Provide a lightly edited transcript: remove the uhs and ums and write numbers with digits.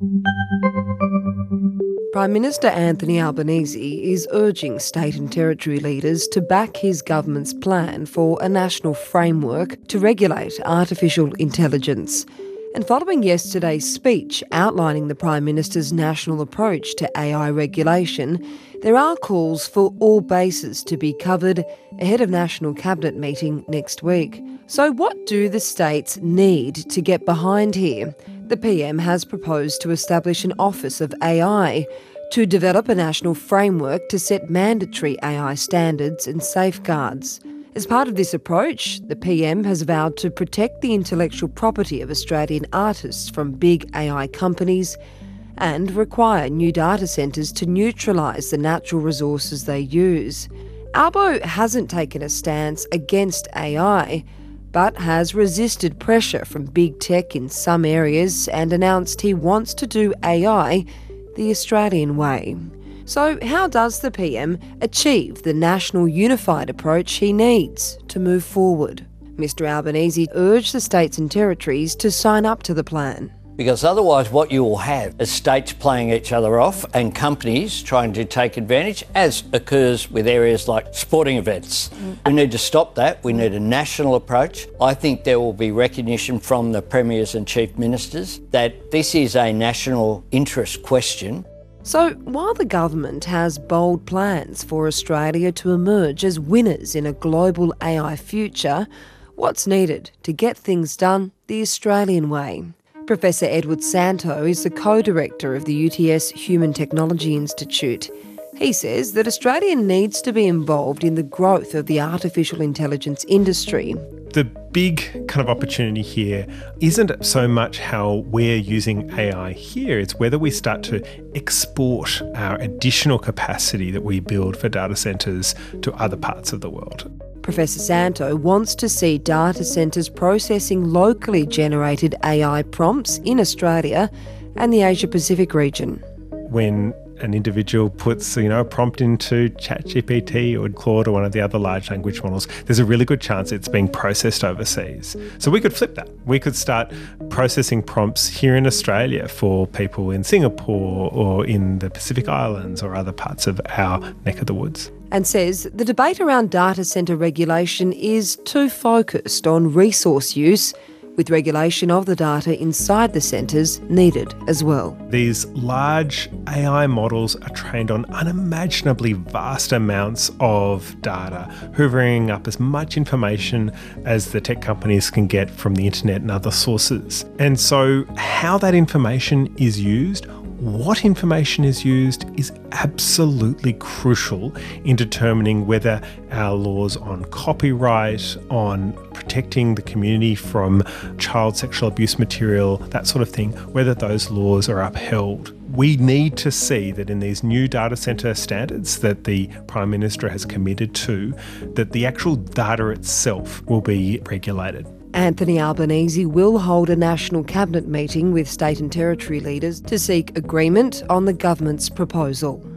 Prime Minister Anthony Albanese is urging state and territory leaders to back his government's plan for a national framework to regulate artificial intelligence. And following yesterday's speech outlining the Prime Minister's national approach to AI regulation, there are calls for all bases to be covered ahead of National Cabinet meeting next week. So what do the states need to get behind here? The PM has proposed to establish an Office of AI to develop a national framework to set mandatory AI standards and safeguards. As part of this approach, the PM has vowed to protect the intellectual property of Australian artists from big AI companies and require new data centres to neutralise the natural resources they use. Albo hasn't taken a stance against AI, but has resisted pressure from big tech in some areas and announced he wants to do AI the Australian way. So how does the PM achieve the national unified approach he needs to move forward? Mr Albanese urged the states and territories to sign up to the plan. Because otherwise what you will have is states playing each other off and companies trying to take advantage, as occurs with areas like sporting events. We need to stop that. We need a national approach. I think there will be recognition from the premiers and chief ministers that this is a national interest question. So while the government has bold plans for Australia to emerge as winners in a global AI future, what's needed to get things done the Australian way? Professor Edward Santow is the co-director of the UTS Human Technology Institute. He says that Australia needs to be involved in the growth of the artificial intelligence industry. The big kind of opportunity here isn't so much how we're using AI here, it's whether we start to export our additional capacity that we build for data centres to other parts of the world. Professor Santow wants to see data centres processing locally generated AI prompts in Australia and the Asia-Pacific region. When an individual puts, a prompt into ChatGPT or Claude or one of the other large language models, there's a really good chance it's being processed overseas. So we could flip that. We could start processing prompts here in Australia for people in Singapore or in the Pacific Islands or other parts of our neck of the woods. And says the debate around data centre regulation is too focused on resource use, with regulation of the data inside the centres needed as well. These large AI models are trained on unimaginably vast amounts of data, hoovering up as much information as the tech companies can get from the internet and other sources. And so how that information is used, what information is used, is absolutely crucial in determining whether our laws on copyright, on protecting the community from child sexual abuse material, that sort of thing, whether those laws are upheld. We need to see that in these new data centre standards that the Prime Minister has committed to, that the actual data itself will be regulated. Anthony Albanese will hold a National Cabinet meeting with state and territory leaders to seek agreement on the government's proposal.